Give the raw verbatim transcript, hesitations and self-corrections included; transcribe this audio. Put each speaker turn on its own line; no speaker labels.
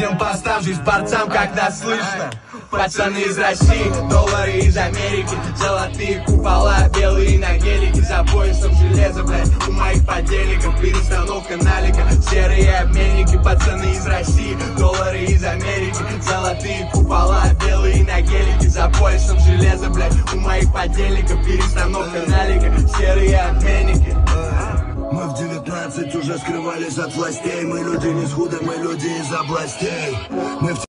открытым постам, жизнь борцам, когда слышно. Пацаны из России, доллары из Америки, золотые купола, белые на гелике, за поясом железо, блядь, у моих подельников перестановка налика. Серые обменники, пацаны из России, доллары из Америки, золотые купола, белые на гелике, за поясом железо, блядь, у моих подельников перестановка налика. Серые обменники.
Мы в девятнадцать уже скрывались от властей. Мы люди не с худа, мы люди из областей. Мы в